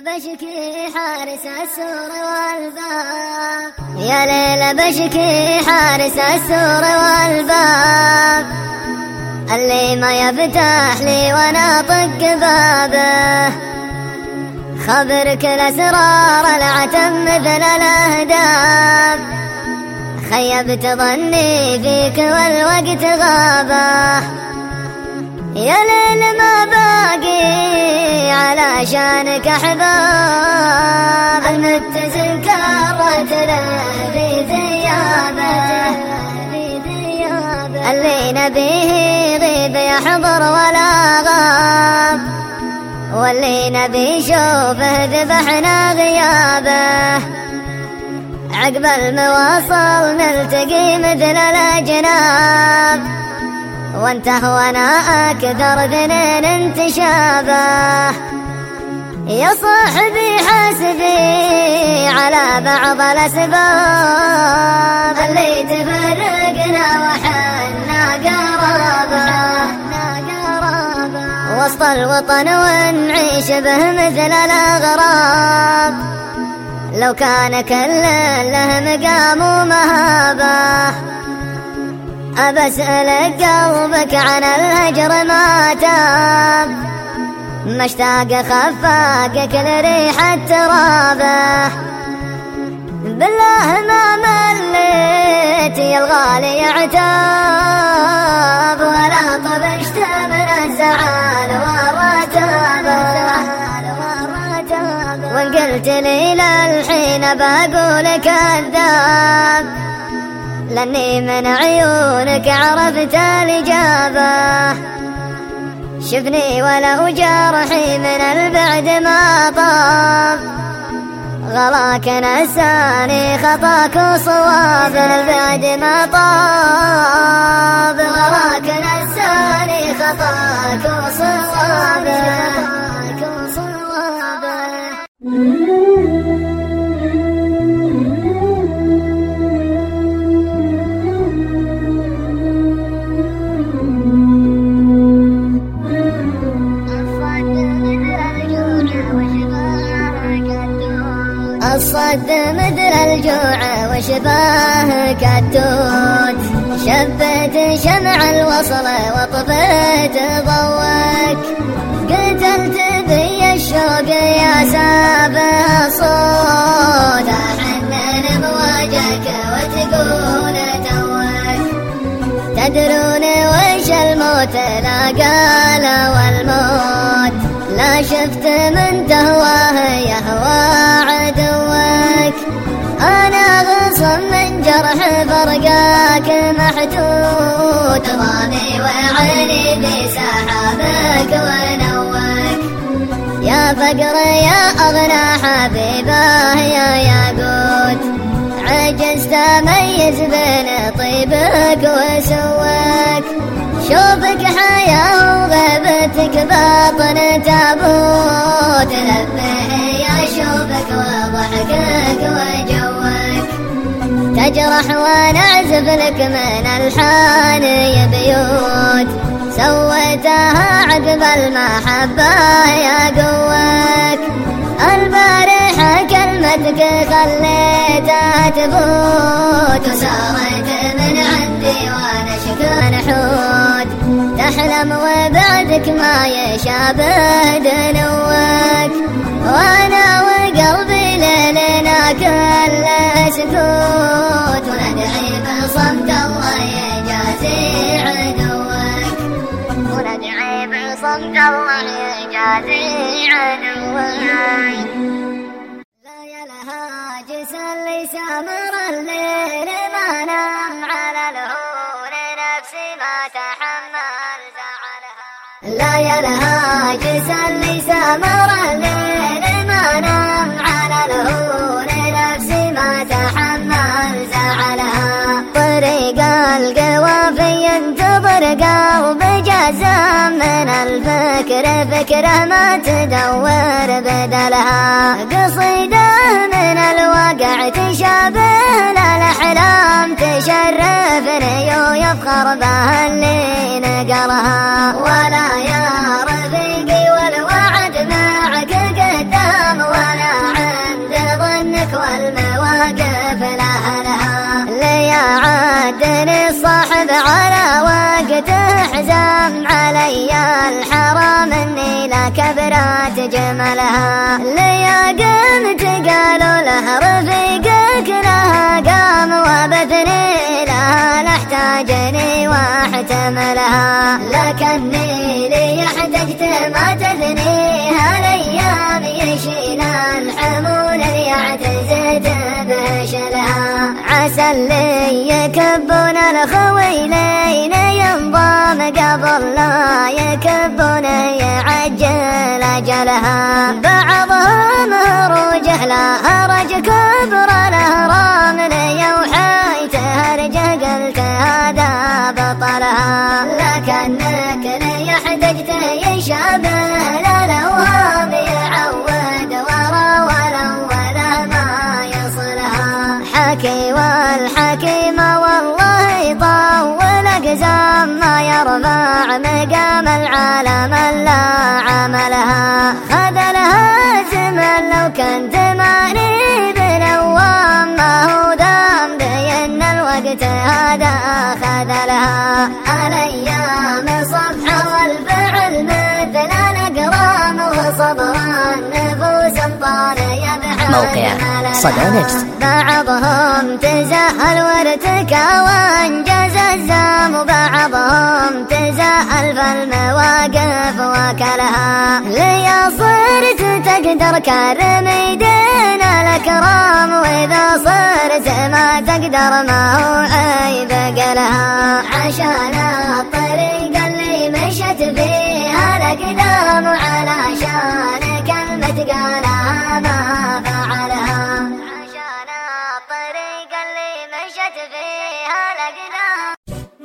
بشكي حارس السور والباب، يا ليل بشكي حارس السور والباب، اللي ما يفتح لي وانا طق بابه، خبرك الاسرار العتم مثل الاهداب، خيبت ظني فيك والوقت غابه، يا ليل ما باقي علشانك احباب، المتزن كرت له في ثيابه، اللي نبيه يغيب يحضر ولا غاب، واللي نبي يشوفه ذبحنا غيابه، عقب المواصل نلتقي مثل الاجناب، وانته وانا اكثر ذنين انتشابه، يا صاحبي حاسبي على بعض الاسباب، اللي تفرقنا وحنا قرابه، وسط الوطن ونعيش به مثل الاغراب، لو كان كل له مقام ومهابه، أبسألك قلبك عن الهجر ما تاب، مشتاق خفاقك لريحة ترابه، بالله ما مليت يا الغالي عتاب، ولا طبشت من الزعل والرتابه، وان قلت لي للحين بقول كذاب، لاني من عيونك عرفت الإجابة، شفني ولو جرحي من البعد ما طاب، غلاك نساني خطاك وصواب، البعد ما طاب، غلاك نساني خطاك وصواب. الصد مثل الجوع وشباه كالتوت، شبت شمع الوصل وطفيت ضوك، قتلت بي الشوق يا سابع صوت، أحنن بوجهك وتقول توك، تدرون وش الموت لا قال والموت، لا شفت من تهواه يهوى عدوك، أنا غصن من جرح فرقاك محتوت، ضامي وعيني في سحابك ونوك، يا فقر يا أغنى حبيبه يا ياقوت، عجزت أميز بين طيبك وسواك، شوفك حياة وغيبتك باطن تابوت، لبه يا شوفك وضحكك وجوك، تجرح ونعزف لك من الحان بيوت، سويتها عقب المحبة يا قوك، البارحة كلمتك خليتها تفوت، وسارت من عندي وانا شكرا حوت، تحلم وبعدك ما يشابه دنوك، وانا وقلبي ليلنا كله سكوت، وندعي بصمت الله يجازي عدوك، وندعي بصمت الله يجازي عدوك، لا يا لها جسر لي سامر الليل ما نام على الهون، نفسي ما تحمل زعلها، لا يا لها جسر لي سامر الليل ما نام على الهون، نفسي ما تحمل زعلها، طريق القوافي ينتظر قلب جزام، من الفكر فكره ما تدور بدلها، قصيده من الواقع تشابه للأحلام، تشرفني ويفخر بها اللي نقرها، ولا يا رفيقي والوعد معك قدام ودني الصاحب على وقت حزام علي الحرام اني لا كبرات جملها ليا قمت قالوا له رفيقك لها قام وبثني لها لاحتاجني واحتملها لكني لي احتجت ما تثنيها الايام يشيل الحمول يعتزت بشلها عسى اللي يكبون الخويلين ينضام قبل لا يكبون يعجل اجلها بعضهم روجه لا هرج كبر الاهرام لي وحيت هرجه قلت هذا بطلها لكنك لي احتجت يشابه الاوهام يعود ورا ولا ما يصلها حكي والحكيم والله يطول اقزام ما يرفع مقام العالم الا عملها خذ لها زمن لو كنت ماني بنوام ما هو ذنب ان الوقت هذا خذ لها الايام صفحه والفعل مثل الاقرام وصبر النفوس الطاليه موقع صدى نفس بعضهم تزهل وارتكى وانجز الزام وبعضهم تزهل فالمواقف وكلها ليا صرت تقدر كرم يدينا الاكرام واذا صرت ما تقدر ما هو عيب قلها عشان الطريق اللي مشت فيها الاقدام علشان كلمة قالها ما فعلها عشان الطريق اللي مشت فيها الاقدام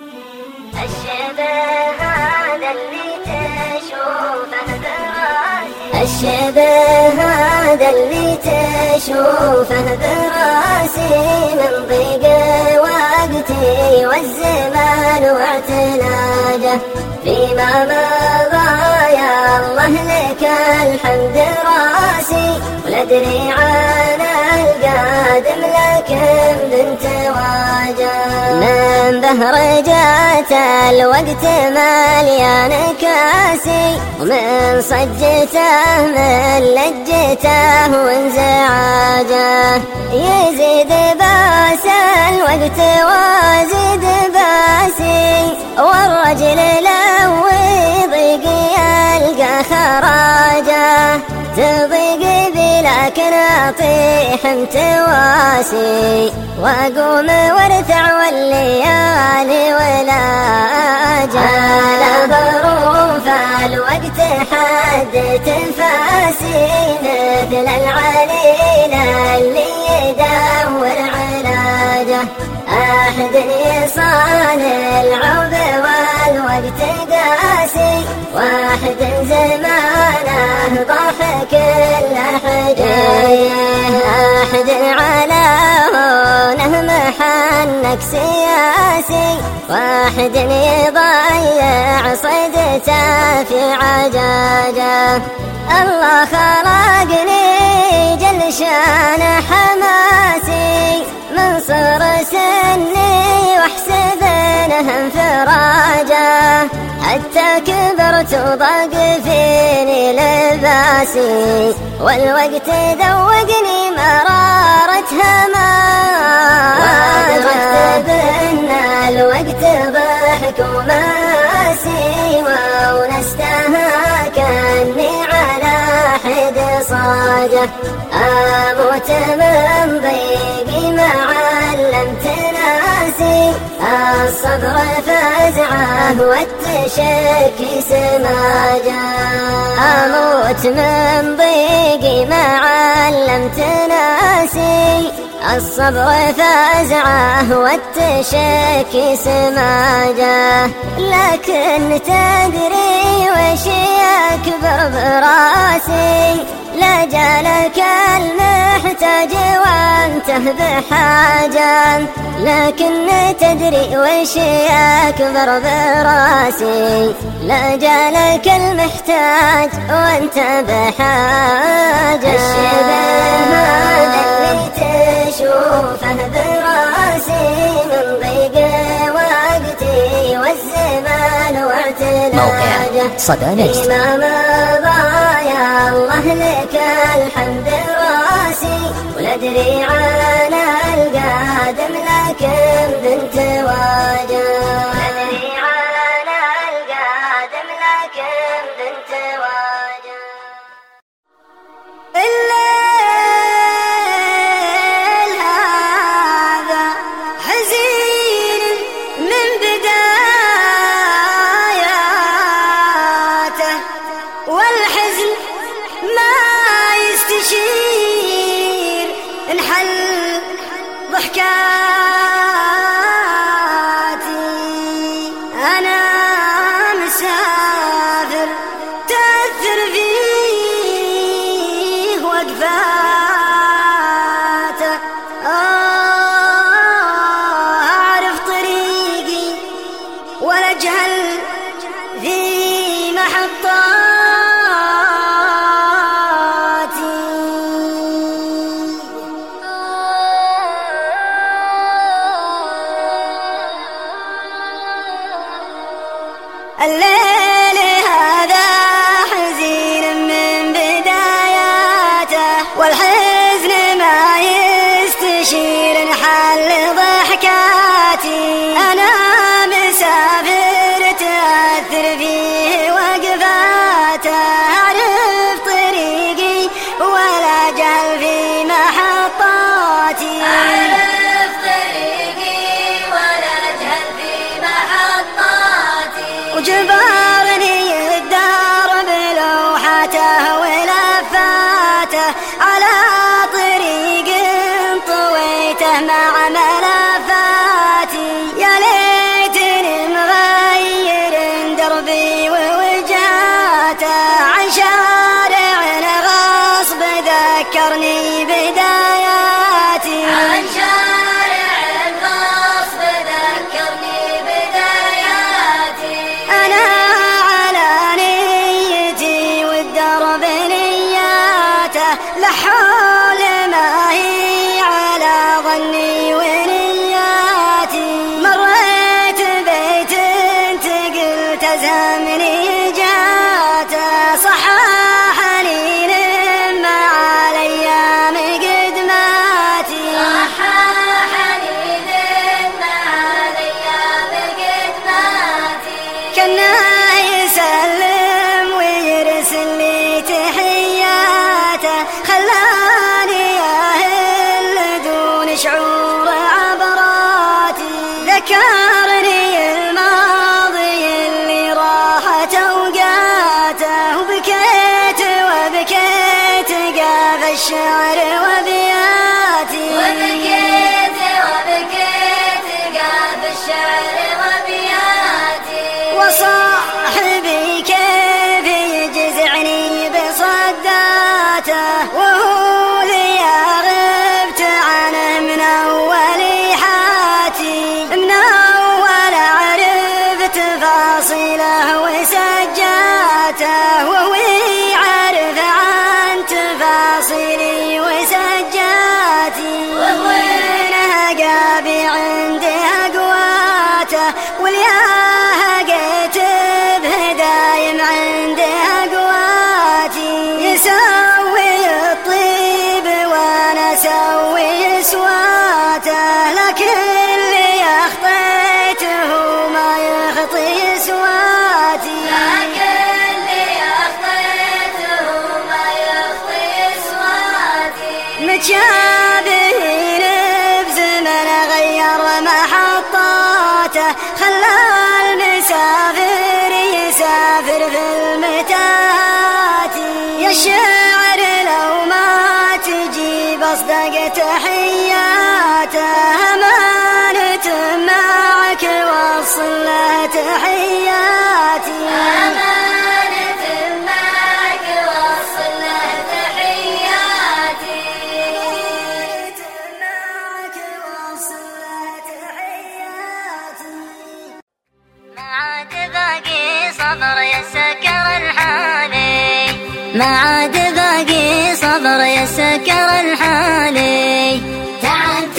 الشبه هذا اللي تشوفه براسي الشبه هذا اللي تشوفه براسي من ضيق وقتي والزمان واعتلاجه فيما مضى يا الله لك الحمد راسي ولا ادري عن القادم لكن بنت واجه من بهرجات الوقت مليان كاسي ومن صجته من لجته وانزعاجه يزيد باس الوقت وازيد باسي والرجل لو يضيق يلقى خراجه تضيق بي لكن اطيح تواسي واقوم وارتع والليالي ولا على ظروف الوقت حد تنفاسي مثل العليل اللي يدور علاجه احد يصان العوب والوقت قاسي واحد زمانه ضحك اللحجايه احد على هونه محنك سياسي واحد يضيع صيدته في عجاجه الله خلقني جل شان حماسي من صغر سني واحسب انه انفراجه حتى كبرت وضاق فيني لباسي والوقت ذوقني مرارة هماجه وادركت بان الوقت ضحك وماسي ونستها كاني على حد صاجه اموت من ضيقي ما علمت ناسي الصبر فزعه والتشكي سماجه اموت من ضيقي ما علمت ناسي الصبر فزعه والتشكي سماجه لكن تدري وش يكبر براسي لا جالك المحتاج وانته بحاجة لكن تدري وش يكبر براسي لا جالك المحتاج وانت بحاجة الشباب هذا اللي تشوفه براسي من ضيق موقع صدانجت. فيما مضى يا الله لك الحمد الواسي، وندري عن القادم لكن بنت واجه. والحزن ما يستشير انحل ضحكاتي، أنا مسافر تأثر فيه وقفاته، أعرف طريقي ولا أجهل في محطاتي. الليل هذا حزين من بداياته، والحزن ما يستشير انحل ضحكاتي، أنا مسافر تأثر فيه وقفاته، أعرف طريقي ولا أجهل في محطاتي. وجبرني الدار بلوحته ولفاته، على طريق طويته مع ملفاتي، يا ليتني مغير دربي ووجهاته، عن شارع غصب ذكرني بداياتي، عن شارع غصب ذكرني بداياتي. أنا على نيتي والدرب نياته، لحول ما هي على ظني ونياتي، مريت بيت انتقلت أزهمني جاته، صححني مع الأيام قدماتي، صححني مع الأيام قدماتي، كنا يسلم ويرسل لي تحياته، خلاني أهل دون شعور عبراتي، ذكرني الماضي اللي راحت أوقاته، وبكيت وبكيت قاف الشعر وبياتي، وبكيت وبكيت قاف الشعر وبياتي، وصاحبي كيف يجزعني بصداته، وهو لي غبت عنه من أول حاتي، من أول عرفت فاصله وسجاته، وهو يعرف عن تفاصيلي وسجاتي، وهو نهقابي عنده أقواته، والياه قيت بهدايم عنده أقواتي، يسوي الطيب وأنا أسوي سواته، لكن اللي أخطيته ما يخطي سواتي، لكن اللي أخطيته ما يخطي سواتي، متشابهين بزمن غير محطاته، خلى المسافر يسافر في المتاهات، يا الشاعر لو ما تجيب أصدق تحياته، أمانة معك وصل له تحياتي، أمانة معك وصل له تحياتي، معك وصل له تحياتي. ما عاد باقي صبر يا سكر الحالي، ما عاد باقي صبر يا سكر الحالي، تعبت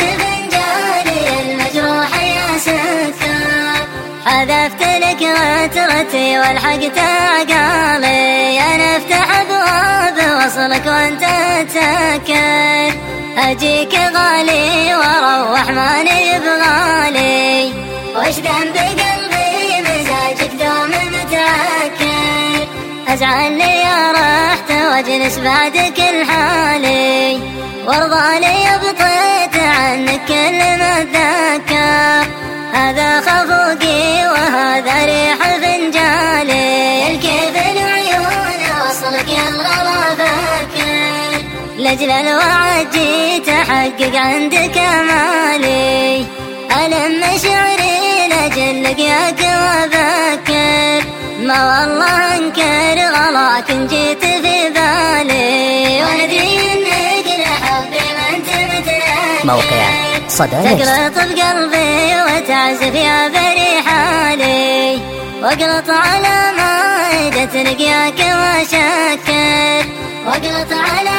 فنجاني المجروح يا سكر، حذفت لك غترتي والحق تعقالي. أنا افتح أبواب وصلك وانت تسكر، أجيك غالي واروح ماني بغالي. وش ذنب قلبي مزاجك دوم متعكر، أزعل لي رحت واجلس بعدك الحالي. وارضالي بطيت عنك كل ما اتذكر، هذا خفوقي وهذا ريح فنجالي. الكيف العيون وصلك يا الغلا فكر، لأجل الوعد جيت أحقق عندك أمالي. ألم شعري لأجل لقياك وأفكر، ما والله أنكر غلاك جيت في بالي. وأدري إنك لحبي ما أنت متنكر، موقع صدى تقلط بقلبي وتعزف يا بري حالي. واقلط على مائدة لقياك وأشكر، واقلط على